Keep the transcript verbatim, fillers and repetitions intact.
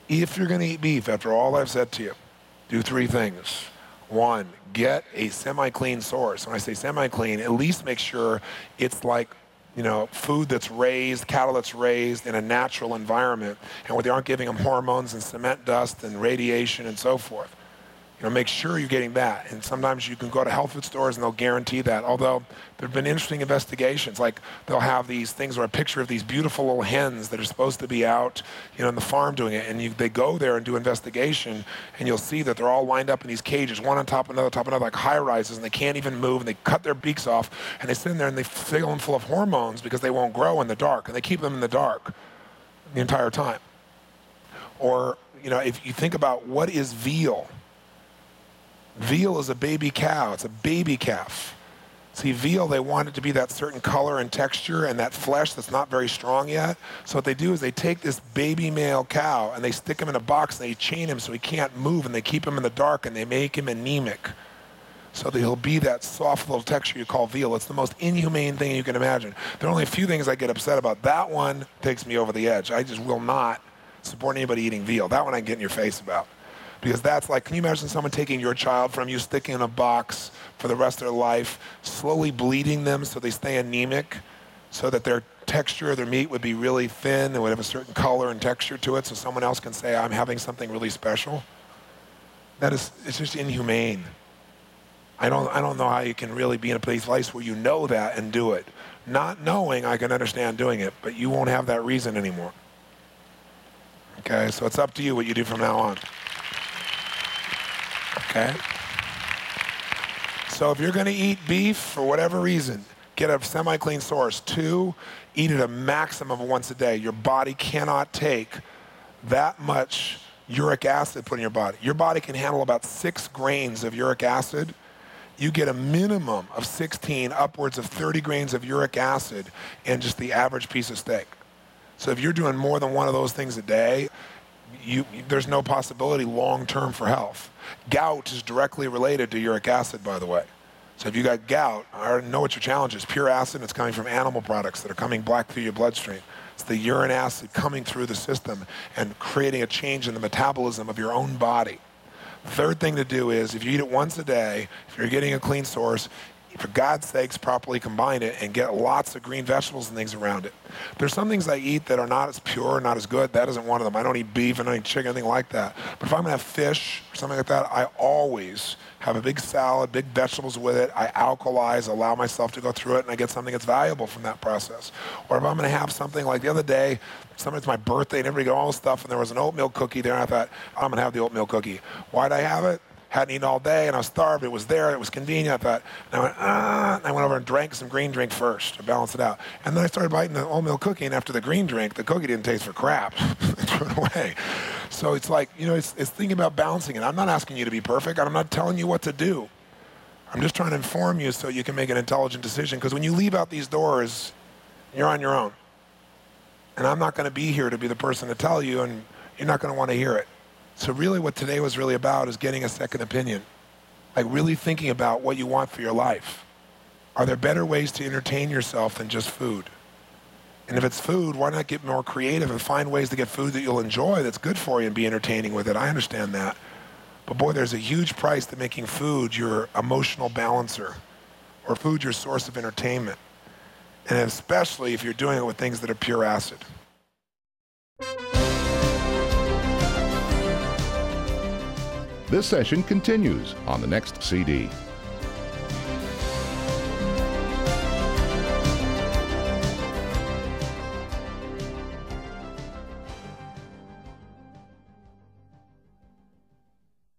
If you're going to eat beef, after all I've said to you, do three things. One, get a semi-clean source. When I say semi-clean, at least make sure it's like, you know, food that's raised, cattle that's raised in a natural environment, and where they aren't giving them hormones and cement dust and radiation and so forth. You know, make sure you're getting that. And sometimes you can go to health food stores and they'll guarantee that. Although there have been interesting investigations, like they'll have these things where a picture of these beautiful little hens that are supposed to be out, you know, in the farm doing it. And you, they go there and do investigation, and you'll see that they're all lined up in these cages, one on top of another, top of another, like high rises, and they can't even move, and they cut their beaks off, and they sit in there and they fill them full of hormones because they won't grow in the dark, and they keep them in the dark the entire time. Or, you know, if you think about what is veal, veal is a baby cow. It's a baby calf. See, veal, they want it to be that certain color and texture and that flesh that's not very strong yet. So what they do is they take this baby male cow and they stick him in a box and they chain him so he can't move, and they keep him in the dark and they make him anemic so that he'll be that soft little texture you call veal. It's the most inhumane thing you can imagine. There are only a few things I get upset about. That one takes me over the edge. I just will not support anybody eating veal. That one I can get in your face about. Because that's like, can you imagine someone taking your child from you, sticking in a box for the rest of their life, slowly bleeding them so they stay anemic, so that their texture of their meat would be really thin and would have a certain color and texture to it, so someone else can say, I'm having something really special? That is, it's just inhumane. I don't, I don't know how you can really be in a place where you know that and do it. Not knowing, I can understand doing it, but you won't have that reason anymore. Okay, so it's up to you what you do from now on. Okay? So if you're going to eat beef for whatever reason, get a semi-clean source. Two, eat it a maximum of once a day. Your body cannot take that much uric acid put in your body. Your body can handle about six grains of uric acid. You get a minimum of sixteen, upwards of thirty grains of uric acid in just the average piece of steak. So if you're doing more than one of those things a day, You, there's no possibility long-term for health. Gout is directly related to uric acid, by the way. So if you got gout, I already know what your challenge is. Pure acid, it's coming from animal products that are coming black through your bloodstream. It's the urine acid coming through the system and creating a change in the metabolism of your own body. Third thing to do is, if you eat it once a day, if you're getting a clean source, for God's sakes, properly combine it and get lots of green vegetables and things around it. There's some things I eat that are not as pure, not as good. That isn't one of them. I don't eat beef, I don't eat chicken, anything like that. But if I'm going to have fish or something like that, I always have a big salad, big vegetables with it. I alkalize, allow myself to go through it, and I get something that's valuable from that process. Or if I'm going to have something like the other day, somebody's my birthday, and everybody got all this stuff, and there was an oatmeal cookie there, and I thought, I'm going to have the oatmeal cookie. Why'd I have it? Hadn't eaten all day, and I was starved. It was there. It was convenient. I thought, and I went, ah. And I went over and drank some green drink first to balance it out. And then I started biting the oatmeal cookie, and after the green drink, the cookie didn't taste for crap. I threw it away. So it's like, you know, it's, it's thinking about balancing it. I'm not asking you to be perfect. I'm not telling you what to do. I'm just trying to inform you so you can make an intelligent decision. Because when you leave out these doors, you're on your own. And I'm not going to be here to be the person to tell you, and you're not going to want to hear it. So really what today was really about is getting a second opinion. Like really thinking about what you want for your life. Are there better ways to entertain yourself than just food? And if it's food, why not get more creative and find ways to get food that you'll enjoy that's good for you and be entertaining with it? I understand that. But boy, there's a huge price to making food your emotional balancer or food your source of entertainment. And especially if you're doing it with things that are pure acid. This session continues on the next C D.